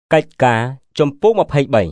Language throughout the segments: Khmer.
កិច្ចការចំពោះ23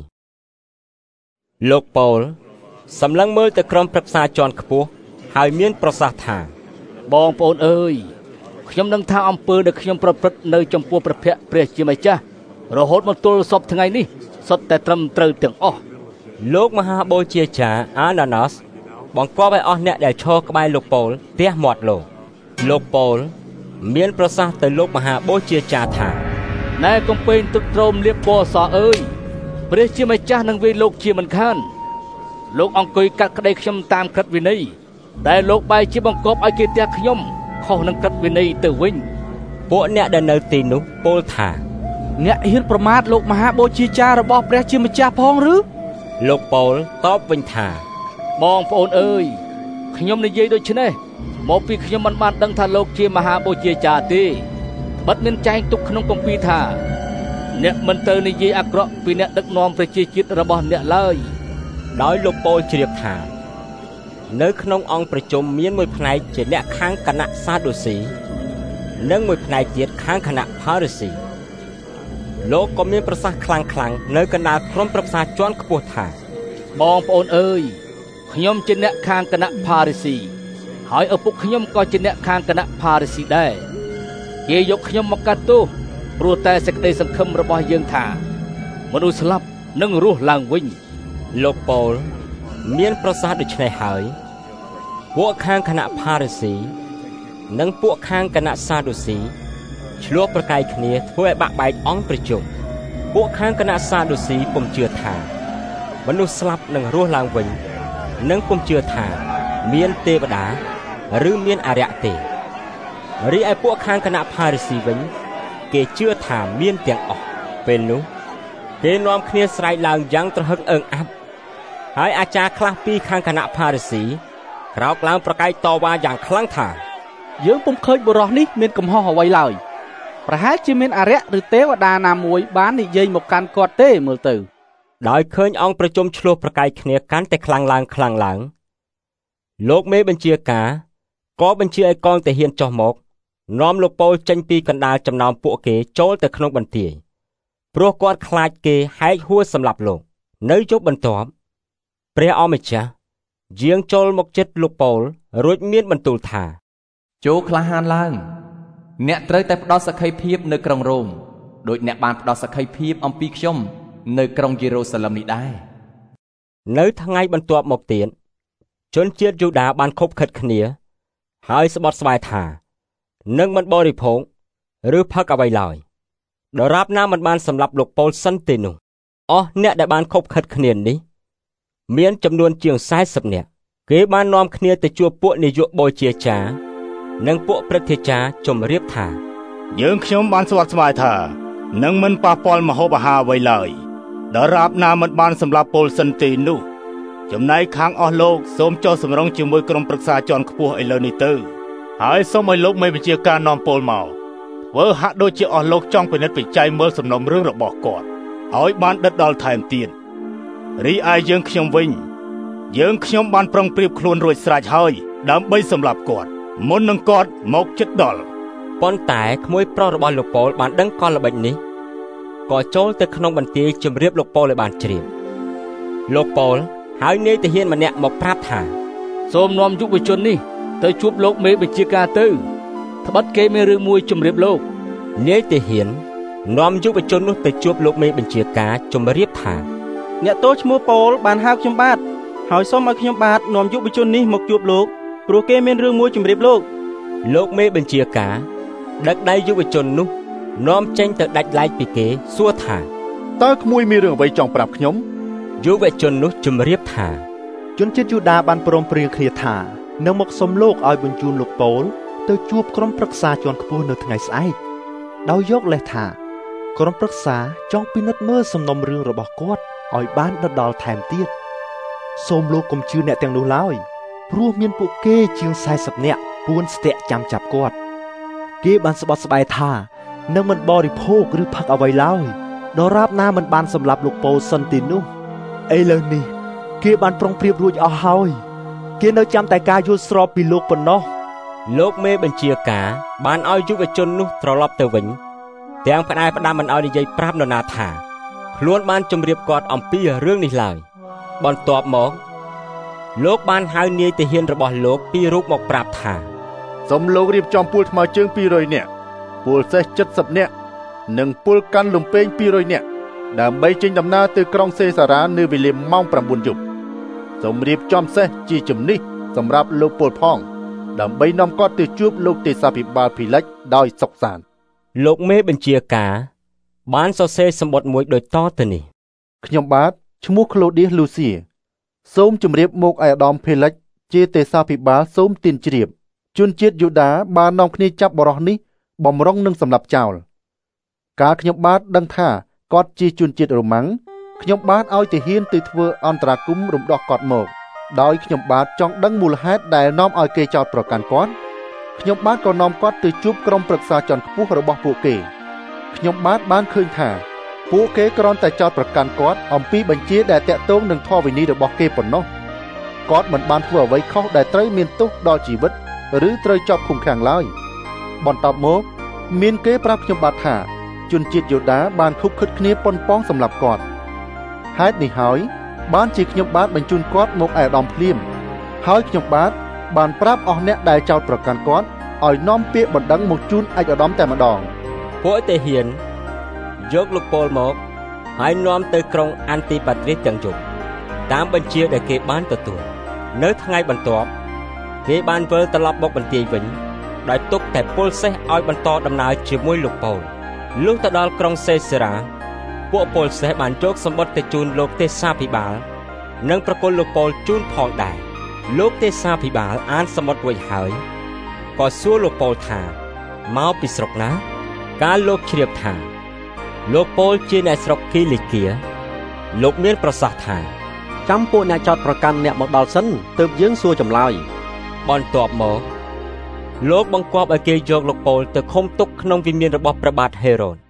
លោកប៉ូលសម្លឹងមើលទៅក្រុមប្រឹក្សាជាន់ខ្ពស់ហើយមានប្រសាសន៍ថាបងប្អូនអើយខ្ញុំនឹងថាអំពើដែលខ្ញុំប្រព្រឹត្តនៅចំពោះព្រះភ័ក្ត្រព្រះជាម្ចាស់រហូតមកទល់សពថ្ងៃនេះសុទ្ធតែត្រឹមត្រូវទាំងអស់លោកមហាបូជាចារ្យអាណាណូសបង្គាប់ឲ្យអស់អ្នកដែលឈរក្បែរលោកប៉ូលទះមាត់លោកប៉ូលមានប្រសាសន៍ទៅលោកមហាបូជាចារ្យថាណែកំពែងទឹកត្រោមលៀបពណ៌សអើយព្រះជាម្ចាស់នឹងវាយលោកជាមិនខានលោកអង្គុយកាត់ក្តីខ្ញុំតាមក្រឹតវិន័យតែលោកបែរជាបង្គាប់ឲ្យគេទះខ្ញុំខុសនឹងក្រឹតវិន័យទៅវិញពួកអ្នកដែលនៅទីនោះពោលថាអ្នកហ៊ានប្រមាថលោកមហាបូជាចារ្យរបស់ព្រះជាម្ចាស់ផងឬលោកប៉ូលតបវិញថាបងប្អូនអើយខ្ញុំនិយាយដូច្នេះមកពីខ្ញុំមិនបានដឹងថាលោកជាមហាបូជាចារ្យទេបិទមានចែងទុកក្នុងគម្ពីរថាអ្នកមិនទៅនិយាយអាក្រក់ពីអ្នកដឹកនាំប្រជាជាតិរបស់អ្នកឡើយដោយលោកប៉ូលជ្រាបថានៅក្នុងអង្គប្រជុំមានមួយផ្នែកជាអ្នកខាងគណៈសាដូស៊ីនិងមួយផ្នែកទៀតខាងគណៈផារីស៊ីលោកក៏មានប្រសាសន៍ខ្លាំងៗនៅកណ្ដាលក្រុមប្រឹក្សាជាន់ខ្ពស់ថាបងប្អូនអើយខ្ញុំជាអ្នកខាងគណៈផារីស៊ីហើយឪពុកខ្ញុំក៏ជាអ្នកខាងគណៈផារីស៊ីដែរគេយកខ្ញុំមកកាត់ទោសព្រោះតែសេចក្តីសង្ឃឹមរបស់យើងថាមនុស្សស្លាប់នឹងរស់ឡើងវិញលោកប៉ូលមានប្រសាសន៍ដូច្នេះហើយពួកខាងគណៈផារីស៊ីនិងពួកខាងគណៈសាដូស៊ីឆ្លោះប្រកែកគ្នាធ្វើឲ្យបាក់បែកអង្គប្រជុំពួកខាងគណៈសាដូស៊ីពុំជឿថាមនុស្សស្លាប់នឹងរស់ឡើងវិញនិងពុំជឿថាមានទេវតាឬមានអារក្សទេរីឯពួកខាងគណៈផារីស៊ីវិញគេជឿថាមានទាំងអស់ពេលនោះគេនាំគ្នាស្រែកឡើងយ៉ាងត្រហឹកអើងអាប់ហើយអាចារ្យខ្លះពីខាងគណៈផារីស៊ីក្រោកឡើងប្រកែកតវ៉ាយ៉ាងខ្លាំងថាយើងពុំឃើញបុរសនេះមានកំហុសអ្វីឡើយប្រហែលជាមានអារក្សឬទេវតាណាមួយបាននិយាយមកកាន់គាត់ទេមើលទៅដោយឃើញអង្គប្រជុំឆ្លោះប្រកែកគ្នាកាន់តែខ្លាំងឡើងលោកមេបញ្ជាការក៏បញ្ជាឲ្យកងទាហានចុះមកនាំលោកប៉ូលចេញពីកណ្ដាលចំណោមពួកគេចូលទៅក្នុងបន្ទាយព្រោះគាត់ខ្លាចគេហែកហួសសម្លាប់លោកនៅយប់បន្ទាប់ព្រះអម្ចាស់យាងចូលមកជិតលោកប៉ូលរួចមានបន្ទូលថាចូលក្លាហានឡើងអ្នកត្រូវតែផ្ដោតសក្ខីភាពនៅក្រុងរ៉ូមដោយអ្នកបានផ្ដោតសក្ខីភាពអំពីខ្ញុំនៅក្រុងយេរូសាឡឹមនេះដែរនៅថ្ងៃបន្ទាប់មកទៀតជនជាតិយូដាបានខົບខិតគ្នាហើយស្បត់ស្បាយថានឹងមិនបរិភោគឬផឹកអ្វីឡើយដរាបណាមិនបានសម្លាប់លោកប៉ូលសិនទេនោះអស់អ្នកដែលបានខົບខិតគ្នានេះមានចំនួនជាង40នាក់គេបាននាំគ្នាទៅជួបពួកនាយកបូជាចារ្យនិងពួកព្រឹទ្ធាចារ្យជំរាបថាយើងខ្ញុំបានស្វាត់ស្វាយថានឹងមិនប៉ះពាល់ម្ហូបអាហារអ្វីឡើយដរាបណាមិនបានសម្លាប់ពលសិនទេនោះចំណែកខាងអស់លោកសូមចុះសម្រុងជាមួយក្រុមប្រឹក្សាជាន់ខ្ពស់ឥឡូវនេះទៅហើយសូមឲ្យលោកមេបញ្ជាការនាំពលមកធ្វើហាក់ដូចជាអស់លោកចង់ពិនិត្យវិច័យមើលសំណុំរឿងរបស់គាត់ឲ្យបានដិតដល់ថែមទៀតរីឯយើងខ្ញុំវិញយើងខ្ញុំបានប្រុងប្រៀបខ្លួនរួចស្រេចហើយដើម្បីសម្លាប់គាត់មុននឹងគាត់មកជិតដល់ប៉ុន្តែក្មួយប្រុសរបស់លោកប៉ូលបានដឹងកលល្បិចនេះក៏ចូលទៅក្នុងបន្ទាយជម្រាបលោកប៉ូលឲ្យបានជ្រាបលោកប៉ូលហើយនាយទាហានម្នាក់មកប្រាប់ថាសូមនាំយុវជននេះទៅជួបលោកមេបញ្ជាការទៅត្បិតគេមានរឿងមួយជម្រាបលោកនាយទាហាននាំយុវជននោះទៅជួបលោកមេបញ្ជាការជម្រាបថាអ្នកទោសឈ្មោះប៉ូលបានហៅខ្ញុំបាទហើយសូមឲ្យខ្ញុំបាទនាំយុវជននេះមកជួបលោកព្រោះគេមានរឿងមួយជម្រាបលោកមេបញ្ជាការដឹកដៃយុវជននោះនាំចេញទៅដាច់ឡែកពីគេសួរថាតើក្មួយមានរឿងអ្វីចង់ប្រាប់ខ្ញុំយុវជននោះជម្រាបថាជនជាតិយូដាបានព្រមព្រៀងគ្នាថានឹងមកសុំលោកឲ្យបញ្ជូនលោកប៉ូលទៅជួបក្រុមប្រឹក្សាជាន់ខ្ពស់នៅថ្ងៃស្អែកដោយយកលេសថាក្រុមប្រឹក្សាចង់ពិនិត្យមើលសំណុំរឿងរបស់គាត់ឲ្យបានដិតដល់ថែមទៀតសូមលោកកុំជឿអ្នកទាំងនោះឡើយព្រោះមានពួកគេជាង40នាក់ពួនស្ទាក់ចាំចាប់គាត់គេបានស្បត់ស្បាយថានឹងមិនបរិភោគឬផឹកអ្វីឡើយដរាបណាមិនបានសម្លាប់លោកប៉ូលសិនទេនោះឥឡូវនេះគេបានប្រុងប្រៀបរួចអស់ហើយគេនៅចាំតែការយល់ស្របពីលោកប៉ុណ្ណោះលោកមេបញ្ជាការបានឲ្យយុវជននោះត្រឡប់ទៅវិញទាំងផ្ដាយផ្ដាំមិនឲ្យនិយាយប្រាប់នរណាថាខ្លួនបានជម្រាបគាត់អំពីរឿងនេះឡើយបន្ទាប់មកលោកបានហៅនាយទាហានរបស់លោកពីររូបមកប្រាប់ថាសូមលោករៀបចំពលថ្មើរជើង200នាក់ពលសេះ70នាក់និងពលកាន់លំពេង200នាក់ដើម្បីចេញដំណើរទៅក្រុងសេសារ៉ានៅវេលាម៉ោង 9 យប់សូមរៀបចំសេះជាជំនិះសម្រាប់លោកពលផងដើម្បីនាំគាត់ទៅជួបលោកទេសាភិបាលភីលិចដោយសុខសាន្តលោកមេបញ្ជាការបានសរសេរសម្បត្តិមួយដូចតទៅនេះខ្ញុំបាទឈ្មោះក្លូឌៀសលូសៀសូមជម្រាបមកឯអាដាមភេលិចជាទេសាភិបាលសូមទានជ្រាបជនជាតិយូដាបាននាំគ្នាចាប់បរិសនេះបំរុងនឹងសម្លាប់ចោលកាលខ្ញុំបាទដឹងថាគាត់ជាជនជាតិរ៉ូម៉ាំងខ្ញុំបាទឲ្យទាហានទៅធ្វើអន្តរាគមន៍រំដោះគាត់មកដោយខ្ញុំបាទចង់ដឹងមូលហេតុដែលនាំឲ្យគេចោទប្រកាន់គាត់ខ្ញុំបាទក៏នាំគាត់ទៅជួបក្រុមប្រឹក្សាជាន់ខ្ពស់របស់ពួកគេខ្ញុំបាទបានឃើញថាពួកគេគ្រាន់តែចោទប្រកាន់គាត់អំពីបញ្ជាដែលតាក់ទងនឹងធម៌វិន័យរបស់គេប៉ុណ្ណោះគាត់មិនបានធ្វើអ្វីខុសដែលត្រូវមានទោសដល់ជីវិតឬត្រូវជាប់ឃុំឃាំងឡើយបន្ទាប់មកមានគេប្រាប់ខ្ញុំបាទថាជនជាតិយូដាបានខុបខិតគ្នាប៉ុនប៉ងសម្លាប់គាត់ហេតុនេះហើយបានជាខ្ញុំបាទបញ្ជូនគាត់មកឯអាដាមភ្លាមហើយខ្ញុំបាទបានប្រាប់អស់អ្នកដែលចោទប្រកាន់គាត់ឲ្យនាំពាក្យបណ្ដឹងមកជូនឯកឧត្តមតែម្ដងពួកទាហានយកលោកប៉ូលមកហើយនាំទៅក្រុងអាន់ទីប៉ាទ្រីសទាំងយប់តាមបញ្ជាដែលគេបានទទួលនៅថ្ងៃបន្ទាប់គេបានវិលត្រឡប់មកបន្ទាយវិញដោយទុកតែពលសេះឲ្យបន្តដំណើរជាមួយលោកប៉ូលលុះទៅដល់ក្រុងសេសារ៉ាពួកពលសេះបានយកសម្បត្តិទៅជូនលោកទេសាភិបាលនិងប្រគល់លោកប៉ូលជូនផងដែរលោកទេសាភិបាលអានសម្បត្តិរួចហើយក៏សួរលោកប៉ូលថាមកពីស្រុកណាកាលលោកជ្រាបថាលោកប៉ូលជាអ្នកស្រុកគីលីគៀលោកមានប្រសាសន៍ថាចាំពួកអ្នកចោតប្រកាន់អ្នកមកដល់សិនទើបយើងសួរចម្លើយបន្ទាប់មកលោកបង្គាប់ឲ្យគេយកលោកប៉ូលទៅឃុំទុកក្នុងវិមានរបស់ព្រះបាទហេរ៉ូត